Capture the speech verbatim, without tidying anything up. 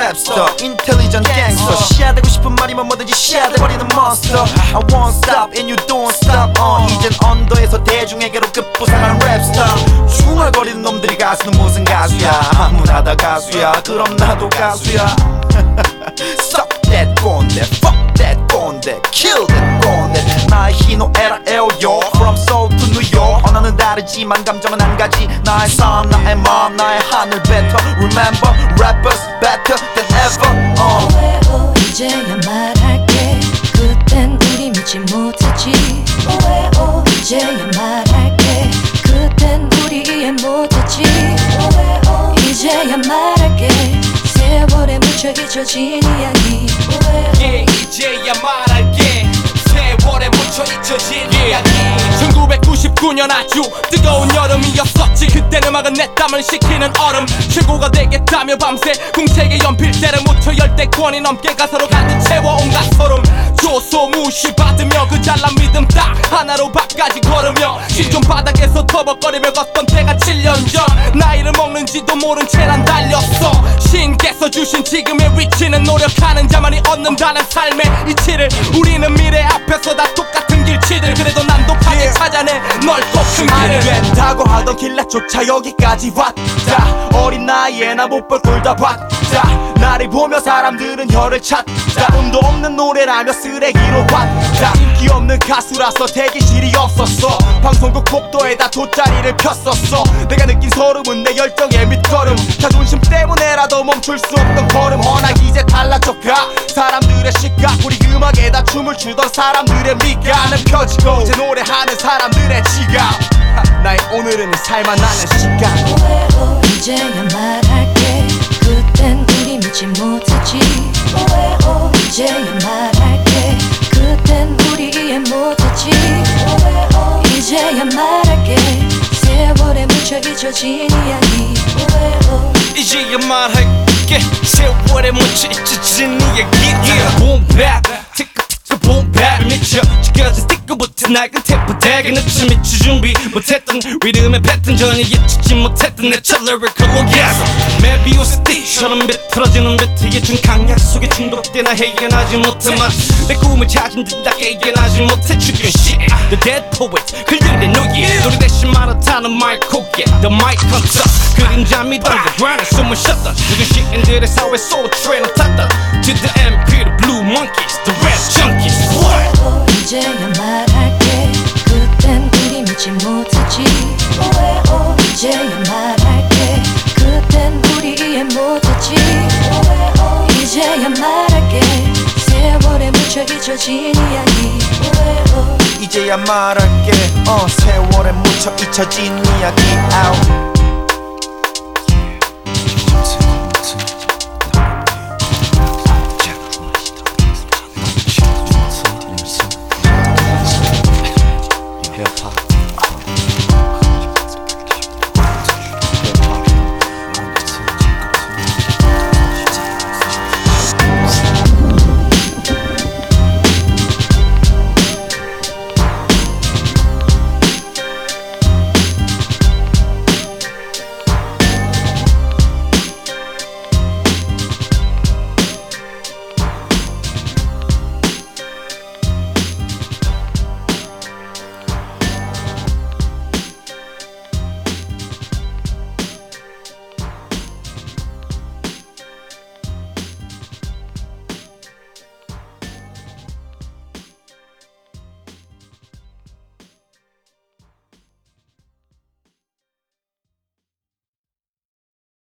랩스터 인텔리전 갱스터 시야되고 싶은 말이면 뭐든지 시야돼버리는 monster I won't stop and you don't stop uh. 이젠 언더에서 대중에게로 급부상하는 랩스터 중얼거리는 놈들이 가수는 무슨 가수야 아무나 다 가수야 그럼 나도 가수야 Suck that 꼰대 Fuck that 꼰대 Kill that 꼰대 나의 희노애라 에어요 From Seoul to New York 언어는 다르지만 감정은 한 가지 나의 삶 나의 마음 나의 하늘 better Remember rappers better than ever uh. 오해오 이제야 말할게 그땐 우리 믿지 못했지 오해오 이제야 말할게 그땐 우리 이해 못했지 오해오 이제야 말할게 세월에 묻혀 잊혀진 이야기 yeah, 이제야 말할게 세월에 묻혀 잊혀진 이야기 천구백구십구 년 아주 뜨거운 여름이었었지 그땐 음악은 내 땀을 식히는 얼음 최고가 되겠다며 밤새 궁색의 연필대를 묻혀 열대권이 넘게 가사로 가득 채워 온갖 소름 조소 무시받으며 그 잘난 믿음 딱 하나로 밥까지 걸으며 신촌 바닥에서 터벅거리며 걷던 때가 칠 년 전 나이를 먹는지도 모른 채 난 달렸어 신께서 주신 지금의 위치는 노력하는 자만이 얻는다는 삶의 이치를 우리는 미래 앞에서 다 똑같은 길치들 그래도 난 독하게 yeah. 찾아내 넓고 큰 길을 안 된다고 하던 길라조차 여기까지 왔다 어린 나이에 나 못 볼 꼴 다 봤다 나를 보며 사람들은 혀를 찾다 운도 없는 노래라며 쓰레기로 봤다 인기 없는 가수라서 대기실이 없었어 방송국 복도에다 돗자리를 폈었어 내가 느낀 소름은 내 열정의 밑거름 자존심 때문에라도 멈출 수 없던 걸음 허나 이제 달라져가 사람들의 시각 우리 음악에다 춤을 추던 사람들의 미간은 펴지고 이제 노래하는 사람들의 지각 나의 오늘은 살만하는 시간 오해오 이제야 말할게 그땐 우리 믿지 못했지 오해오 이제야 말할게 그땐 우리 이해 못했지 오해오 이제야 말할게 세월에 묻혀 잊혀진 이야기 오해오 이제야 말할게 세월에 묻혀 잊혀진 이야기 yeah. Boom bap 티크 티크 boom bap 미쳐 지겨진 스티커부터 낡은 테이프 대게 늦춰 미쳐 준비 못했던 리듬의 패턴 전혀 예측지 못했던 내 첫 lyrical orgasm 메비우스 띠처럼 비틀어지는 비트의 준 강약 속에 중독되나 해결하지 못해 내 꿈을 찾은 듯 해결하지 못해 죽은 shit The dead poets 글들의 노예 노래 대신 말하타는 마이크고개 The mic hunter 그림자 밑 underground 숨을 쉬었던 죽은 시인들의 사회 소울 트레이너 탔던 To the M P the blue monkeys The red junkies 오해오 이제야 말할게 그땐 우리 믿지 못했지 오해오 이제야 말할게 그땐 우리 이해 못했지 오해오 이제야 말할게 세월에 묻혀 잊혀진 이야기 오해오 이제야 말할게 어 세월에 묻혀 잊혀진 이야기 out